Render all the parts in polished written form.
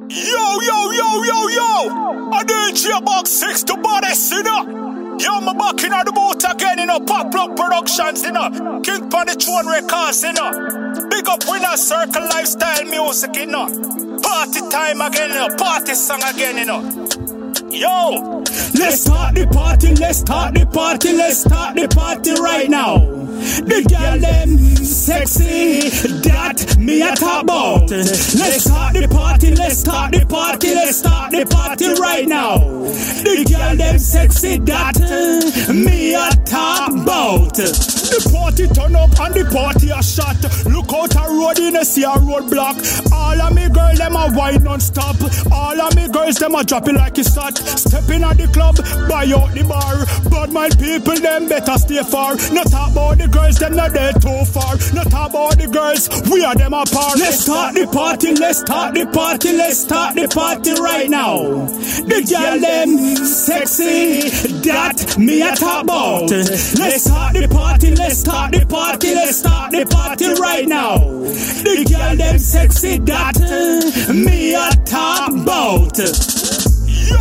Yo. I DJ Box 6 to Baddest, you know. Yo, I'm back in the boat again, you know. Pop Block Productions, you know. King Pan the Throne Records, you know. Big up Winner Circle Lifestyle Music, you know. Party time again, you know. Party song again, you know. Yo, let's start the party, let's start the party, let's start the party right now. The girl them sexy, that me a talk about. Let's start the party, let's start the party, let's start the party right now. The girl them sexy, that me a talk about. The party turn up and the party a shot. Look out a road in a see a roadblock. All of me girls them a wine non-stop. All of me girls them a drop it like it's hot. Step in at the club, buy out the bar. But my people them better stay far. Not talk about the girls them not there too far. Not talk about the girls, we are them apart. Let's start the party, let's start the party, let's start the party right now. The girl them sexy, that me a talk about. Let's start the party, let's start the party, let's start the party right now. The girl them sexy, that me a talk about. Yo.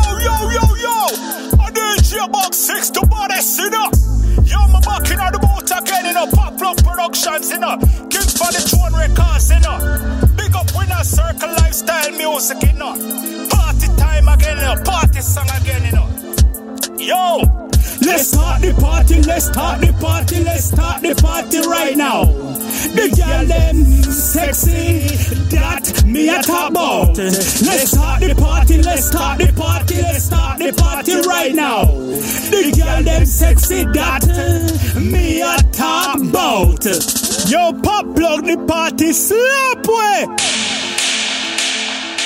I DJ Box 6 to Baddest, you know. Yo, I'm back in the boat again, you know. Pop Block Productions, you know. King Pan the Throne Records, you know. Big up Winner Circle Lifestyle Music, you know. Party time again, you know. Party song again, you know. Yo, let's start the party, let's start the party, let's start the party right now. The girl them sexy, that me a talk about. Let's start the party, let's start the party, let's start the party right now. The girl them sexy, that me a talk about. Yo, Pop Block the party slap way.